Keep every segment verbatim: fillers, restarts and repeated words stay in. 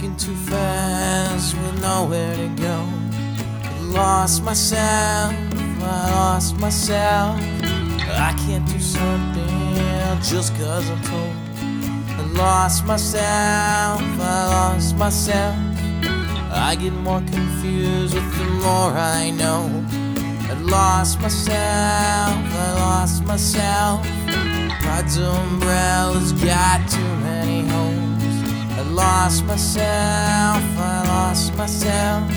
Walking too fast with nowhere to go. I lost myself, I lost myself. I can't do something just cause I'm told. I lost myself, I lost myself. I get more confused with the more I know. I lost myself, I lost myself. Pride's umbrella's got too many holes. I lost myself, I lost myself.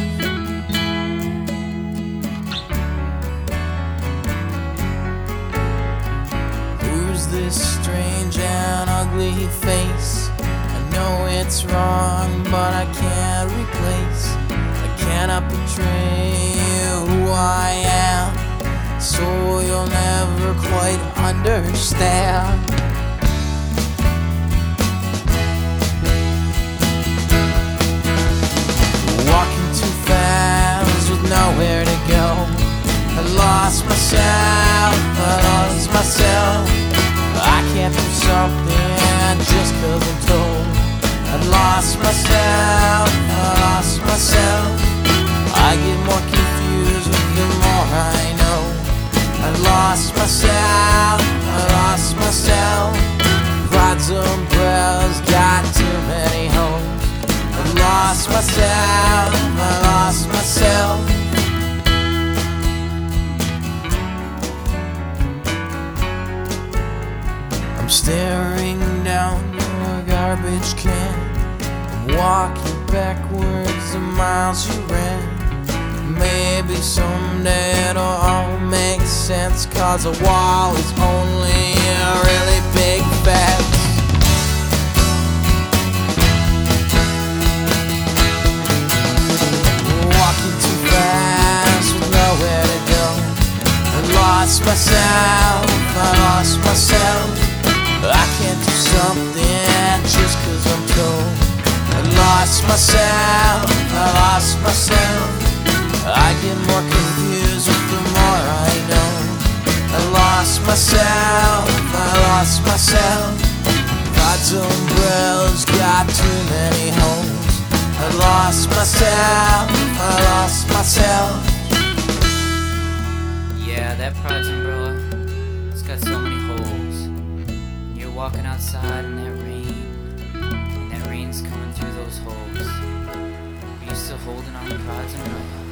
Who's this strange and ugly face? I know it's wrong, but I can't replace. I cannot betray who I am, so you'll never quite understand. Walking too fast with nowhere to go. I lost myself, I lost myself. I can't do something just cause I'm told. I lost myself, I lost myself. I get more confused with the more I know. I lost myself, I lost myself. Pride's umbrella's got too many holes. I lost myself, I lost myself. I'm staring down your garbage can. I'm walking backwards the miles you ran. Maybe someday it'll all make sense, cause a wall is only a really big fence. Walking too fast with nowhere to go. I lost myself, I lost myself. I can't do something just cause I'm told. I lost myself, I lost myself. I get more confused with the more I know. I lost myself, I lost myself. God's umbrella's got too many holes. I lost myself, I lost myself. Yeah, that Pride's umbrella, it's got so many holes. And you're walking outside in that rain, and that rain's coming through those holes. Are you still holding on to Pride's umbrella?